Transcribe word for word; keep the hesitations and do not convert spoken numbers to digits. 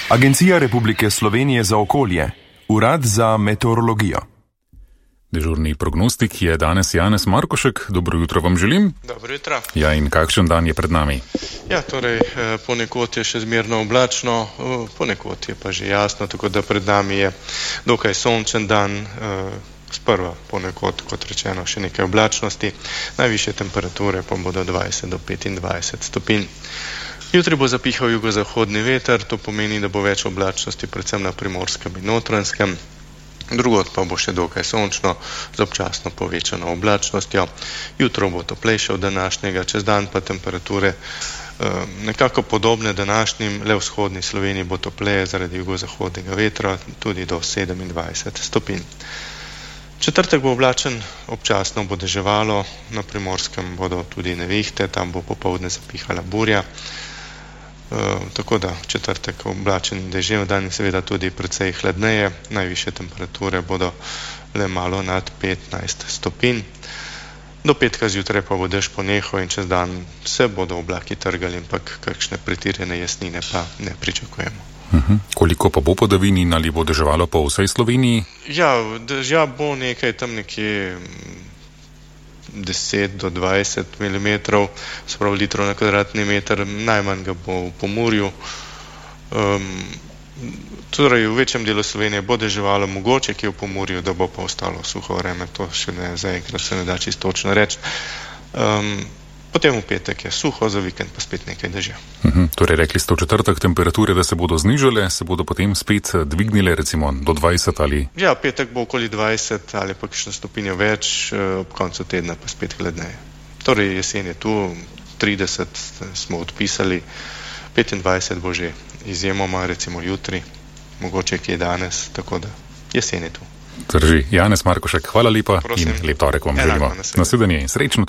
Agencija Republike Slovenije za okolje, Urad za meteorologijo. Dežurni prognostik je danes Janez Markošek. Dobro jutro vam želim. Dobro jutro. Ja, in kakšen dan je pred nami? Ja, torej, ponekod je še zmerno oblačno, ponekod je pa že jasno, tako da pred nami je dokaj sončen dan, sprva ponekod, kot rečeno, še nekaj oblačnosti, najvišje temperature pa bodo dvajset do petindvajset stopinj. Jutri bo zapihal jugozahodni veter, to pomeni, da bo več oblačnosti predvsem na Primorskem in Notranjskem. Drugod pa bo še dokaj sončno z občasno povečano oblačnostjo. Jutro bo toplejše od današnjega, čez dan pa temperature eh, nekako podobne današnjim, le v vzhodni Sloveniji bo topleje zaradi jugozahodnega vetra, tudi do sedemindvajset stopinj. Četrtek bo oblačen, občasno bo deževalo, na Primorskem bodo tudi nevihte, tam bo popoldne zapihala burja. Uh, tako da četrtek oblačen in dežev dan in seveda tudi precej hladneje, najvišje temperature bodo le malo nad petnajst stopinj. Do petka zjutraj pa bo dež ponehal in čez dan se bodo oblaki trgali, ampak kakšne pretirane jasnine pa ne pričakujemo. Uh-huh. Koliko pa bo padavin in ali bo deževalo po vsej Sloveniji? Ja, dežja bo nekaj tam nekje deset do dvajset milimetrov, sprav litrov na kvadratni meter, najmanj ga bo v Pomurju. Um, torej v večjem delu Slovenije bo deževalo, mogoče ki je v Pomurju, da bo pa ostalo suho vreme, to še ne, zaenkrat se ne da čisto točno reči. Um, potem v petek je suho, za vikend pa spet nekaj dežja. Uh-huh. Torej rekli ste v četrtek temperature, da se bodo znižale, se bodo potem spet dvignile recimo do dvajset ali? Ja, petek bo okoli dvajset ali pa kakšno stopinjo več, ob koncu tedna pa spet hladneje. Torej jesen je tu, trideset smo odpisali, petindvajset bo že izjemoma, recimo jutri, mogoče ki je danes, tako da jesen je tu. Drži. Janez Markošek, hvala lepa. Prosim. In lep torek vam želimo. Nasvidenje in srečno.